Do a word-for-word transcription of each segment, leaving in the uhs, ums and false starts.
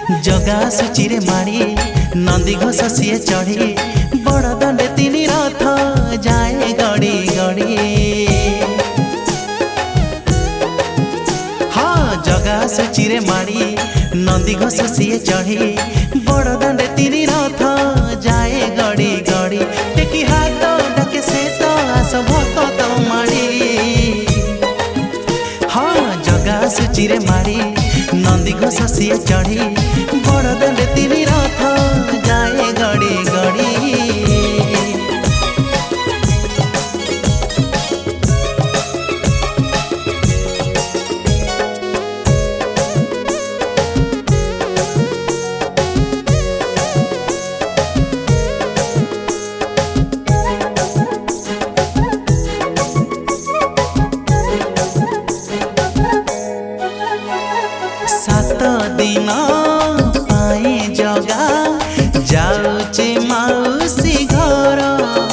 जगा सूचीरे माड़ी नंदी घोष सीए चढ़ी बड़ दंडे तीन रथ जाए गड़ी गड़ी। हाँ जगा सूचीरे माड़ी नंदी घोष सीए चढ़ी बड़ दंडे तीन रथ जाए गड़ी गड़ी। टेकी हाथ डाके से तो आस भक्त माड़ी। हाँ जगा सूचीरे माड़ी नंदी घोष सीए चढ़ी बड़ दंडे तीन रथ जाए गड़ी गड़ी। सात दिन पाए जगा जाऊचे माउसी घर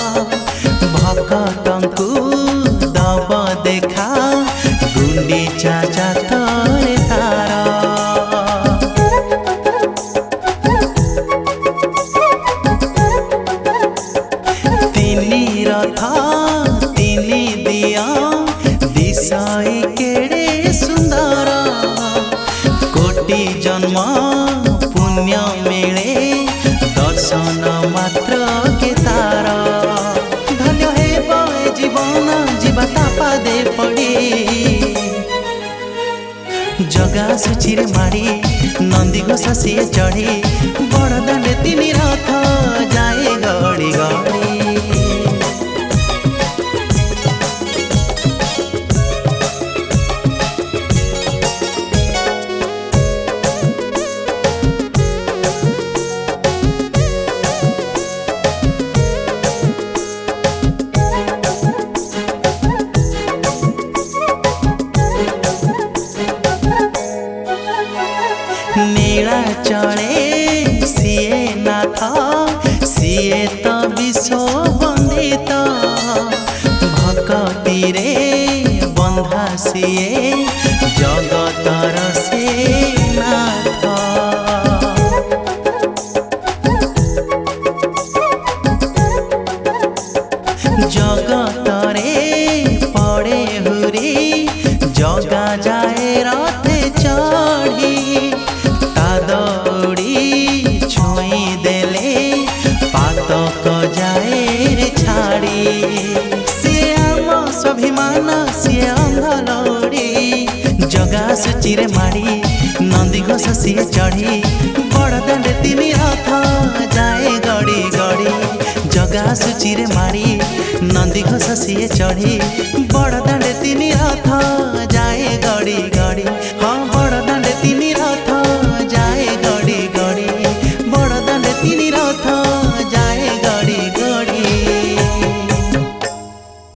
भक्तंकु दब देखा गुंडीचा जातरे तार। तीन रथ तीन दिया दिशय केड़े सुंदर कोटि जन्म पुण्य मिले दर्शन मात्र के तार। धन्य हे जीवन जीवा तापा दे पड़ी। जगा सूचीरे माड़ी नंदी घोष सीए चढ़ी बड़ दंडे तीन रथ जाए गड़ी गड़ी। नीला चढ़े सीए नाथ सीए तो विश्व वंदित भक्ति रे बंधा सीए जगतर से नाथ। जगतरे पड़े हुरी जगा जाए रथे चढ़ी दौड़ी छुई देले पातक जाए रे छाड़ी। सिए आम स्वाभिमान सिए अंधलौड़ी। जगा सूचीरे माड़ी नंदी घोष सीए चढ़ी बड़ दंडे तीन रथ जाए गड़ी गड़ी। जगा सूचीरे माड़ी नंदी घोष सीए चढ़ी बड़ दंडे तीन रथ